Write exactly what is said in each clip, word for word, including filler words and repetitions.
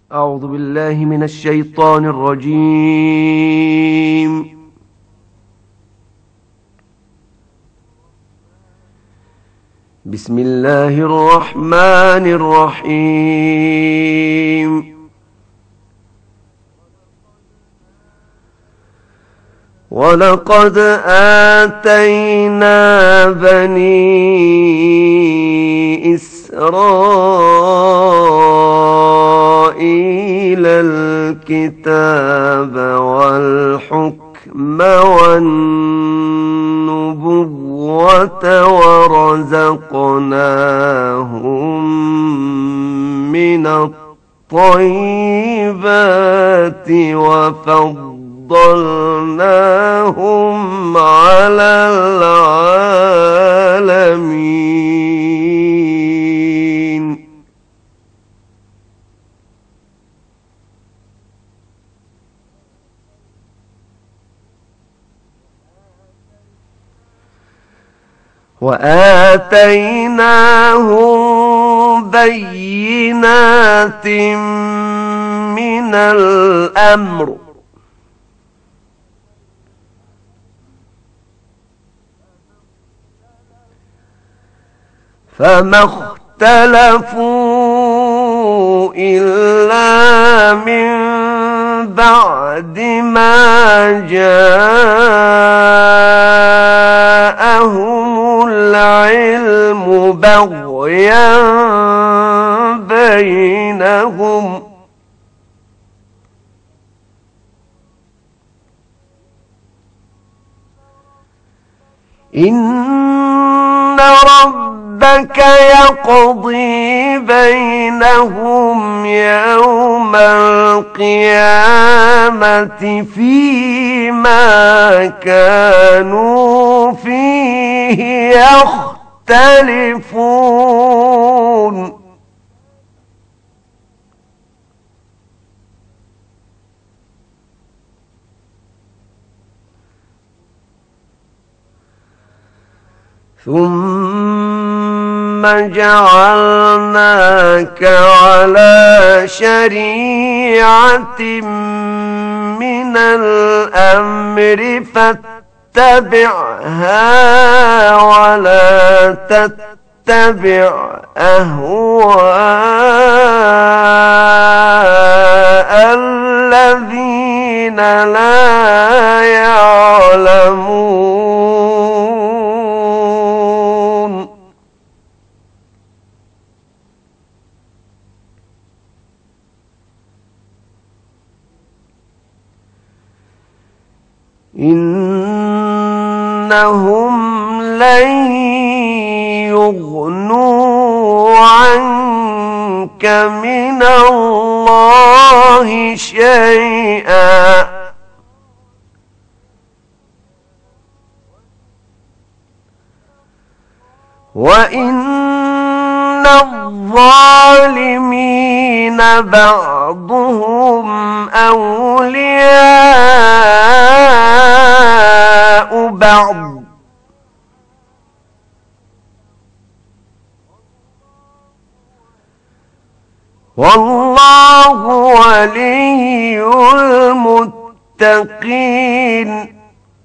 أعوذ بالله من الشيطان الرجيم. بسم الله الرحمن الرحيم. ولقد آتينا بني إسرائيل الكتاب والحكم والنبوة ورزقناهم من الطيبات وفضلناهم فضلناهم على العالمين. وآتيناهم بينات من الأمر فما اختلفوا إلا من بعد ما جاءهم العلم بغيا بينهم إن ربك يقضي بينهم يوم القيامة فيما كانوا فيه يختلفون. ثم جعلناك على شريعة من الأمر فاتبعها ولا تتبع أهواء الذين لا يعلمون. إنهم لن يغنوا عنك من الله شيئا وإن الظالمين بعضهم أولياء بعض والله ولي المتقين.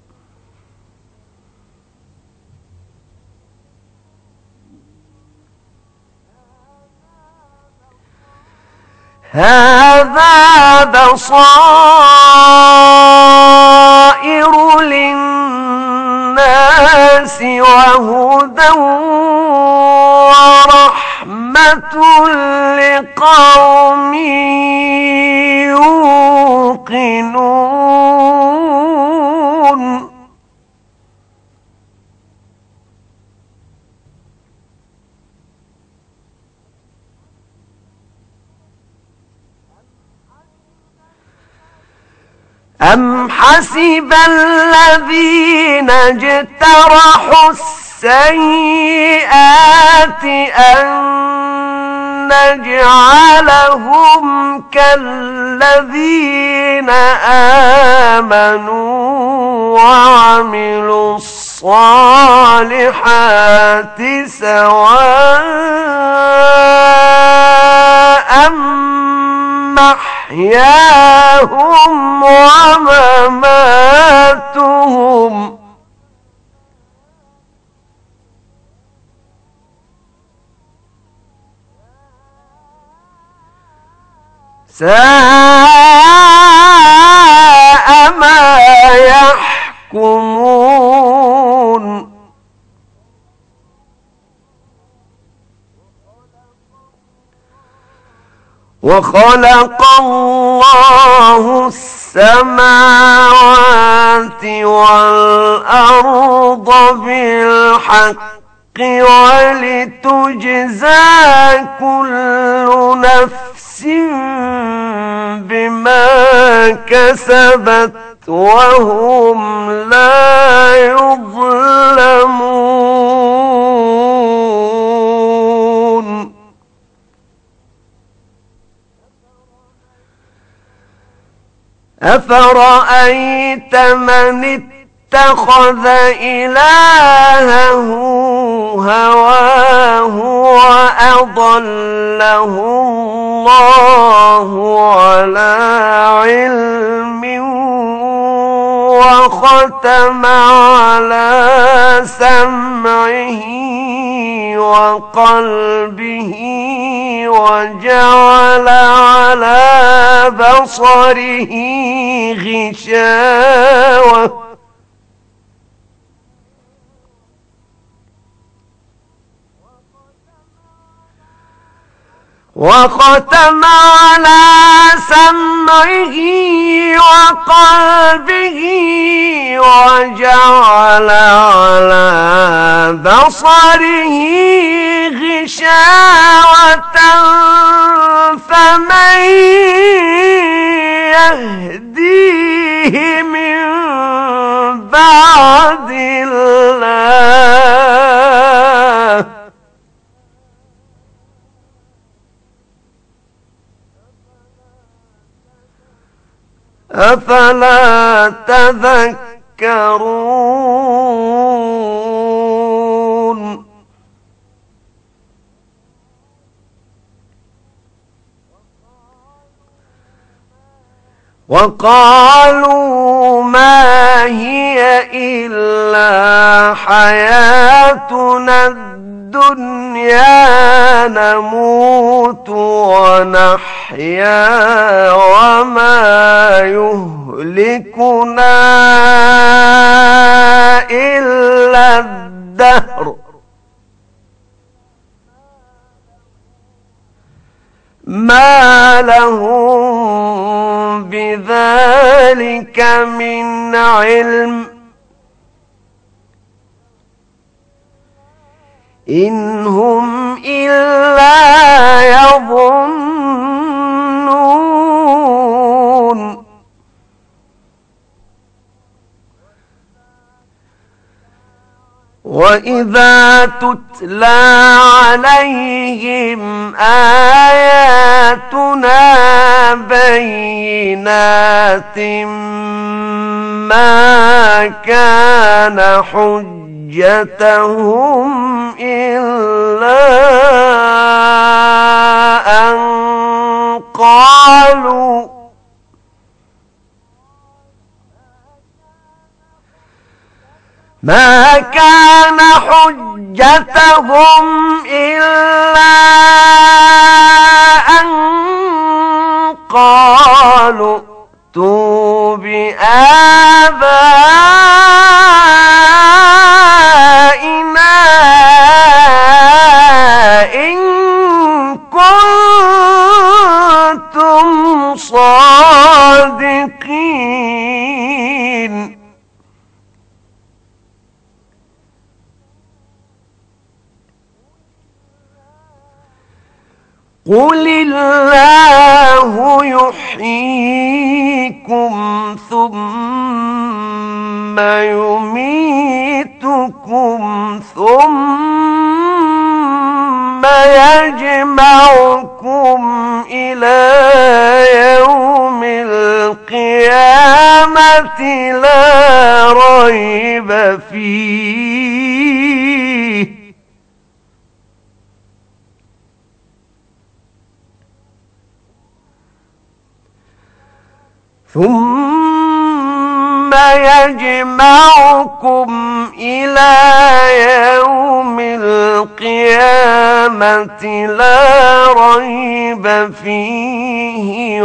هذا بصائر للناس وهدى ورحمة لقوم يوقنون. أم حسب الذين اجترحوا السيئات أن نجعلهم كالذين آمنوا وعملوا الصالحات الصالحات سواء محياهم ومماتهم ساء ما يحكمون وخلق الله السماوات والأرض بالحق ولتجزى كل نفس بما كسبت وهم لا يظلمون أفرأيت من اتخذ إلهه هواه وأضله الله على علم وختم على سمعه وقلبه وجعل على بصره غشاوة وختم على سمعه وقلبه وجعل على بصره غشاوة فمن يهديه من بعد الله أفلا تذكرون وقالوا ما هي إلا حياتنا الدنيا نموت ونحيا وما يهلكنا إلا الدهر ما لهم بذلك من علم إن هم إلا يظنون وإذا تتلى عليهم آياتنا بينات ما كان حجتهم إلا أن قالوا ما كان حجتهم إلا أن قالوا ائتوا بآبائنا إن كنتم صادقين قل الله يحييكم ثم يميتكم ثم يجمعكم إلى يوم القيامة لا ريب فيه ثم يجمعكم إلى يوم القيامة لا ريب فيه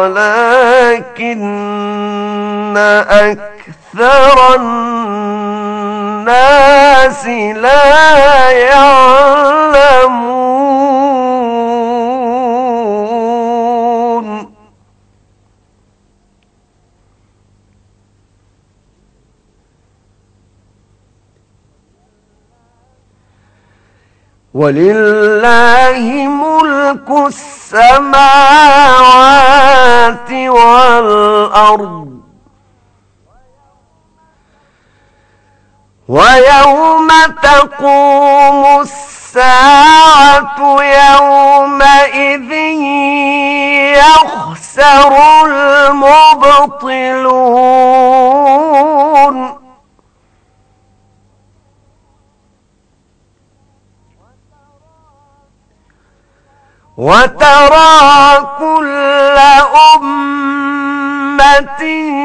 ولكن أكثر الناس لا يعلمون. ولله ملك السماوات والأرض ويوم تقوم الساعة يومئذ يخسر المبطلون. وترى كل أمة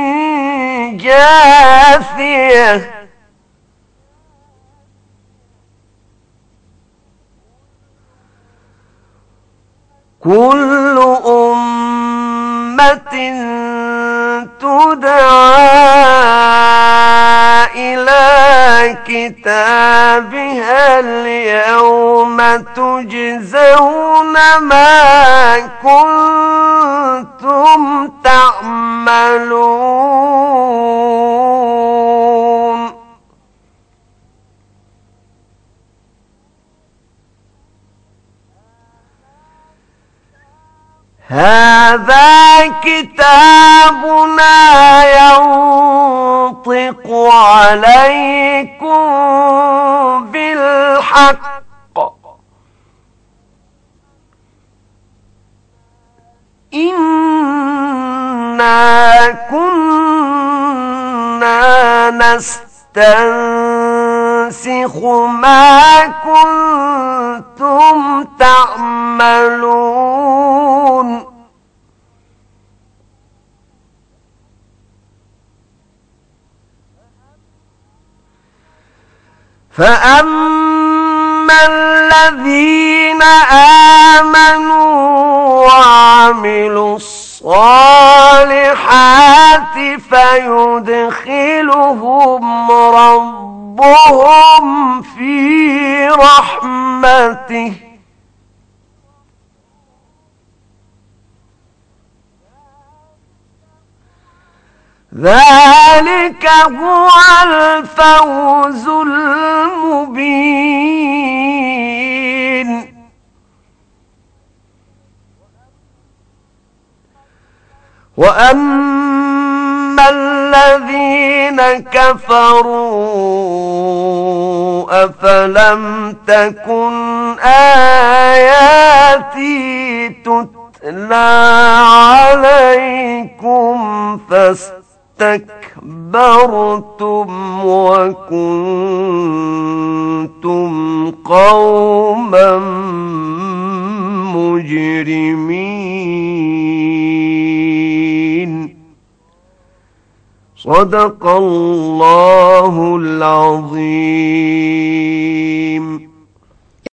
جاثية كل أمة تدعى إلى كتابها اليوم تجزون ما كنتم تعملون. هذا كتابنا ينطق عليكم بالحق إنا كنا نستنسخ ما كنتم تعملون. فأما الذين آمنوا وعملوا الصالحات فيدخلهم ربهم في رحمته ذلك هو الفوز المبين. وأما الذين كفروا أفلم تكن آياتي تتلى عليكم فاستكبرتم وكنتم قوما مجرمين. صدق الله العظيم.